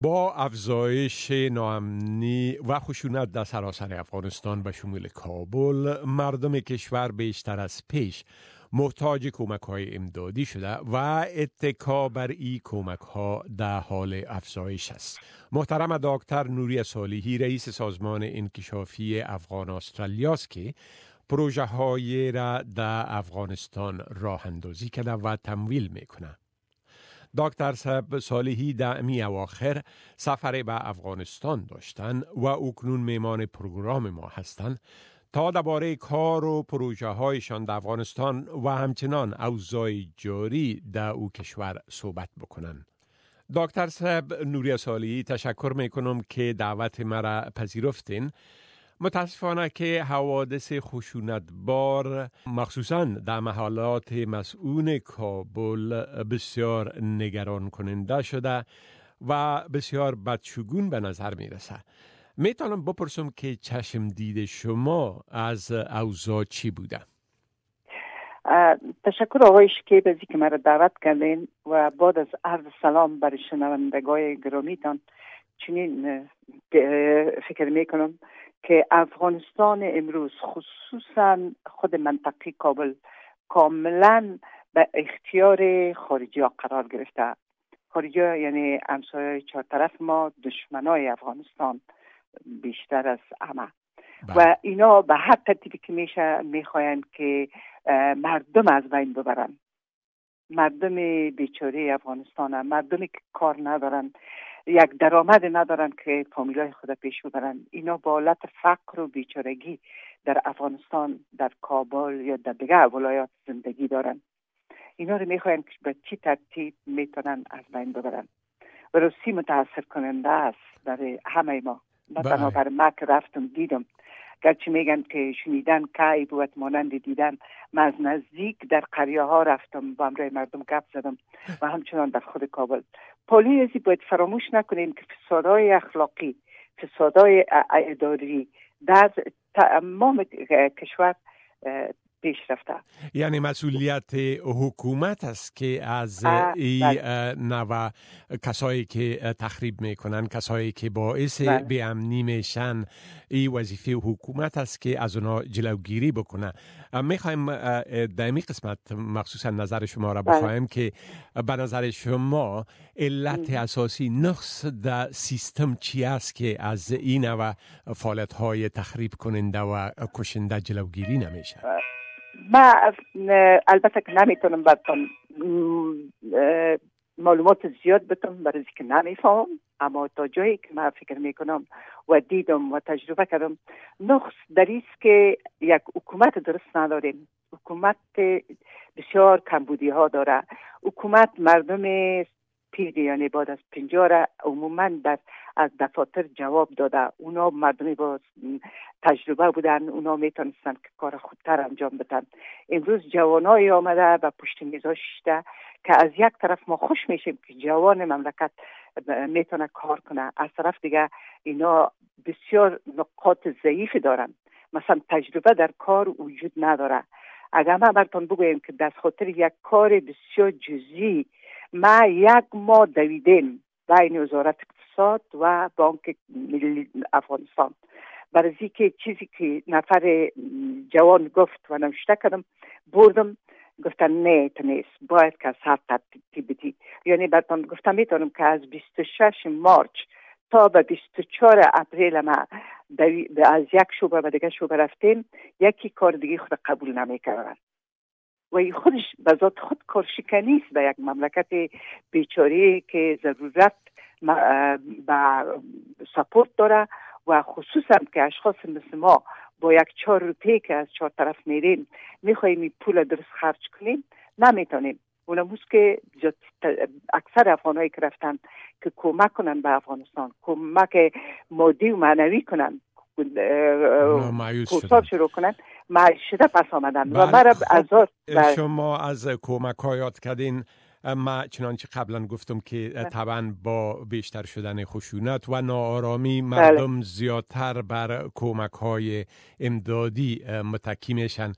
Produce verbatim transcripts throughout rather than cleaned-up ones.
با افزایش ناامنی و خشونت در سراسر افغانستان به شمول کابل، مردم کشور بیشتر از پیش محتاج کمک های امدادی شده و اتکا بر این کمک ها در حال افزایش است. محترم دکتر نوری صالحی، رئیس سازمان انکشافی افغان استرالیا است که پروژه های را در افغانستان راه اندازی کرده و تمویل میکنه. دکتر صاحب صالحی در امی اواخر سفر به افغانستان داشتند و اکنون میمان پروگرام ما هستند تا درباره کار و پروژه هایشان در افغانستان و همچنان اوضاع جاری در او کشور صحبت بکنند. دکتر صاحب نوری صالحی، تشکر میکنم که دعوت مرا پذیرفتین. متاسفانه که حوادث خشونتبار مخصوصاً در محلات مسئول کابل بسیار نگران کننده شده و بسیار بدشگون به نظر می رسه. میتونم بپرسم که چشم دید شما از اوضاع چی بوده؟ تشکر آقای شکیب از اینکه مرا دعوت کردین و بعد از عرض سلام برای شنوندگان گرامیتان، چنین فکر میکنم که افغانستان امروز خصوصا خود منطقه کابل کاملا به اختیار خارجی ها قرار گرفته. خارجی ها یعنی همسایه چهار طرف ما، دشمنای افغانستان بیشتر از همه، و اینا به هر ترتیبی که میشه میخواین که مردم از بین ببرن. مردم بیچاره افغانستان، مردمی که کار ندارن، یک درآمد ندارن که فامیلای خود پیش ببرن، اینا با حالت فقر و بیچارگی در افغانستان، در کابل یا در دیگه ولایات زندگی دارن. اینا رو میخواین که به چی ترتیب میتونن از بین ببرن. و راستی متاسف کننده است برای همه ما. نه تنها برای ما که رفتم دیدم، گرچه میگن که شنیدن که بود مانند دیدن، من از نزدیک در قریه ها رفتم، با همراه مردم گپ زدم و همچنان در خود کابل. پلیسی باید فراموش نکنیم که فسادهای اخلاقی، فسادهای اداری در تمام کشور پیش رفته. یعنی مسئولیت حکومت است که از این نوع کسایی که تخریب میکنن، کسایی که باعث بی‌امنی میشن، این وظیفه حکومت است که از اونا جلوگیری بکنه. میخوایم در این قسمت مخصوصا نظر شما را بخوایم که به نظر شما علت اساسی نقص در سیستم چی است که از این نوع فعالیت های تخریب کننده و کشنده جلوگیری نمیشه؟ ما البته که نمیتونم براتون معلومات زیاد بدم برای که نمیفهم، اما تا جایی که من فکر میکنم و دیدم و تجربه کردم، نقص در است که یک حکومت درست نداریم. حکومت بسیار کمبودی ها داره. حکومت مردم پیر یعنی بعد از پنجاه را عموما در از دفاتر جواب داده. اونا مردمی با تجربه بودن، اونا میتونستن که کار خودتر انجام بدن. امروز جوانای آمده و پشت میزا شیشته که از یک طرف ما خوش میشیم که جوان مملکت میتونه کار کنه، از طرف دیگه اینا بسیار نقاط ضعیف دارن. مثلا تجربه در کار وجود نداره. اگر ما براتون بگویم که دست خاطر یک کار بسیار جزئی ما یک ماه دویدیم بین وزارت اقتصاد و بانک ملی افغانستان، برای اینکه چیزی که نفر جوان گفت و نوشته کردم بردم، گفتن نه تو نیست، باید که از هر ترتیب بدی. یعنی براتون گفتم میتونم که از بیست و شش مارچ تا به بیست و چهار اپریل ما از یک شعبه به دیگه شعبه رفتیم، یکی کار دیگه خود قبول نمیکردن و این خودش به ذات خود کارشکنی است به یک مملکت بیچاره که ضرورت به سپورت داره و خصوصا که اشخاص مثل ما با یک چهار روپیه که از چهار طرف میریم میخواییم این پول درست خرج کنیم، نمیتونیم. اونموز که اکثر افغانایی که رفتن که کمک کنن به افغانستان، کمک مادی و معنوی کنن، کورسات شروع کنن، مایوس شده پس آمدن. و مرا ازار شما از کمک ها یاد کردین. ما چنانچه قبلا گفتم که طبعا با بیشتر شدن خشونت و ناآرامی مردم بله. زیادتر بر کمک های امدادی متکی میشن.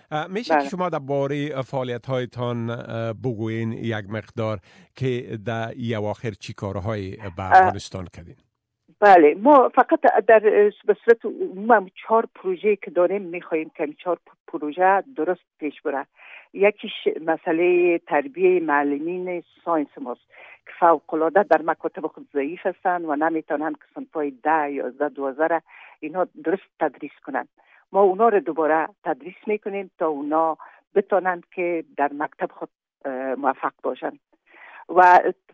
میشه که شما در باره فعالیت هایتان بگوین یک مقدار که در ای اواخر چی کارهای به افغانستان کردین؟ بله، ما فقط در به صورت عموم چهار پروژه که داریم میخواهیم که چهار پروژه درست پیش بره. یکیش مسئله تربیه معلمین ساینس ماست که فوق‌العاده در مکاتب خود ضعیف هستند و نمیتونن که صنفای ده یا دوازده را اینا درست تدریس کنند. ما اونا رو دوباره تدریس میکنیم تا اونا بتونن که در مکتب خود موفق باشن و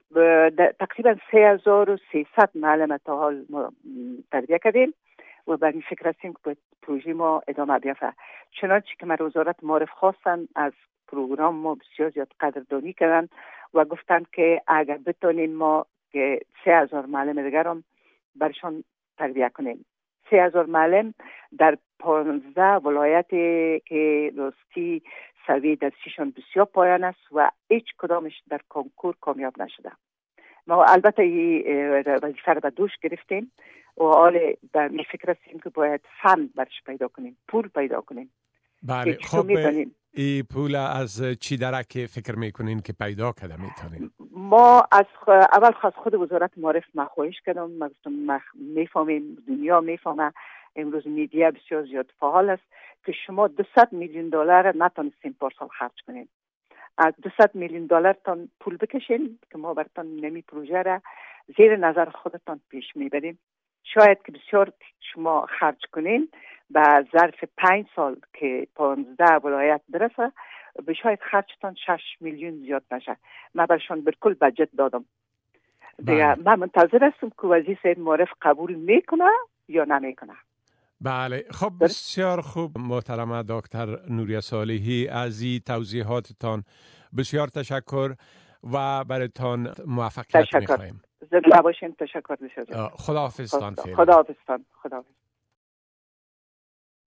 تقریبا سه هزار و سیصد معلم تا حال تربیه کردیم و بر این فکر هستیم که پروژه ما ادامه بیافته. چنانچه که من وزارت معارف خواستن از پروگرام ما بسیار زیاد قدردانی کردن و گفتن که اگر بتونیم ما که سه هزار معلم دیگر هم برشان تربیه کنیم. سه هزار معلم در پانزده ولایت که راستی سوی درسیشان بسیار پایان است و هیچ کدامش در کنکور کامیاب نشده. ما البته وظیفه را به دوش گرفتیم و حال در می فکر هستیم که باید فند برش پیدا کنیم، پول پیدا کنیم. بله، خب این پول از چی درک فکر میکنین که پیدا کرده میتونین؟ ما از اول خواست خود وزارت معارف مخواهش کردم. ما گفتم میفهمیم، دنیا میفهمه، امروز میدیا بسیار زیاد فعال است که شما دویست میلیون دلار نتونستین پارسال خرج کنین. از دویست میلیون دلار تان پول بکشین که ما براتون نمی پروژه را زیر نظر خودتان پیش میبریم. شاید که بسیار شما خرج کنین به ظرف پنج سال که پانزده ولایت برسه به شاید خرجتان شش میلیون زیاد نشه. من برشان بالکل بجت دادم. دیگه من منتظر هستم که وزیر معارف قبول میکنه یا نمیکنه. بله، خب بسیار خوب محترمه دکتر نوریه صالحی، از این توضیحاتتان بسیار تشکر و برایتان موفقیت میخواهیم. زنده باشین. تشکر بسیار. خداحافظتان. خداحافظتان. خداحافظ.